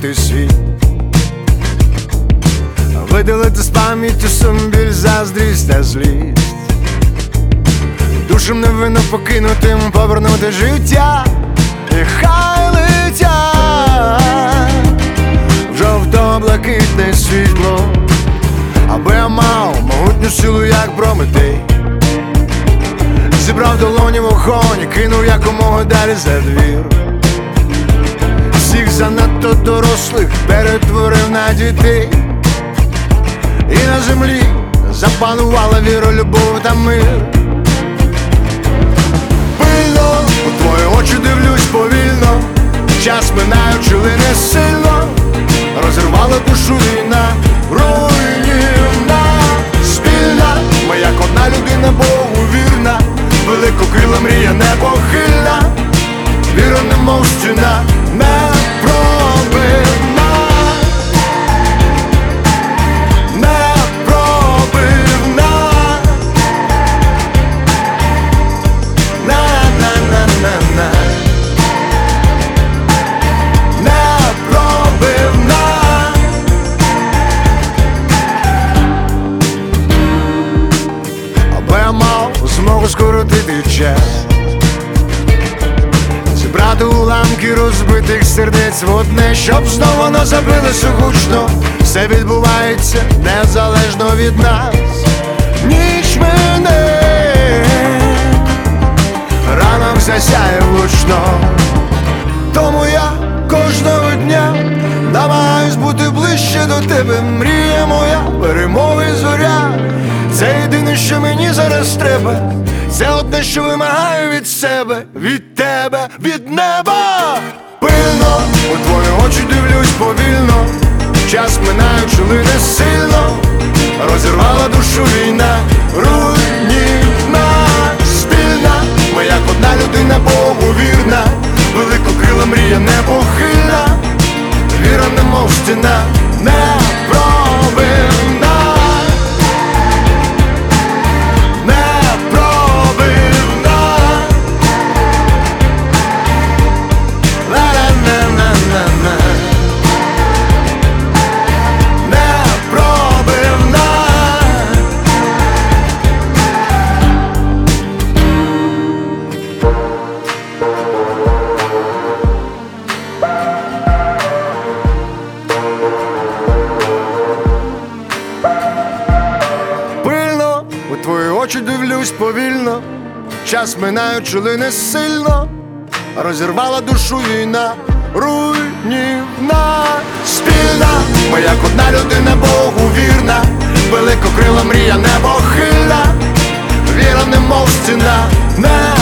покинути світ, видалити з пам'яті сум, біль, заздрість та злість, душам невинно покинутим повернути життя, і хай летять в жовто-блакитне світло, аби я мав могутню силу, як Прометей, зібрав долоні вогонь і кинув якомога далі за двір. Всіх занадто дорослих перетворив на дітей, і на землі запанувала віра, любов та мир. Пильно у твої очі дивлюсь повільно, час минаючи лине сильно, розірвала душу війна, руйнівна, спільна, ми як одна людина, Богу вірна, великокрила мрія непохильна, віра немов стіна, непробивна, непробивна, на-на-на-на-на, непробивна. Аби я мав змогу скоротити час, зібрати уламки розбитих сердець в одне, щоб знову воно забилося гучно. Все відбувається незалежно від нас. Ніч мине, ранок засяє влучно, тому я кожного дня намагаюсь бути ближче до тебе. Мрія моя, перемоги зоря, це єдине, що мені зараз треба, це одне, що вимагаю від себе, від тебе, від неба. Пильно у твої очі дивлюсь повільно, час минаючи лине сильно, розірвала душу війна, руйнівна, спільна, ми як одна людина, Богу вірна, великокрила мрія непохильна, віра немов стіна, непробивна. У твої очі дивлюсь повільно, час минаючи лине сильно, розірвала душу війна, руйнівна, спільна, ми як одна людина, Богу вірна, великокрила мрія непохильна, віра немов стіна,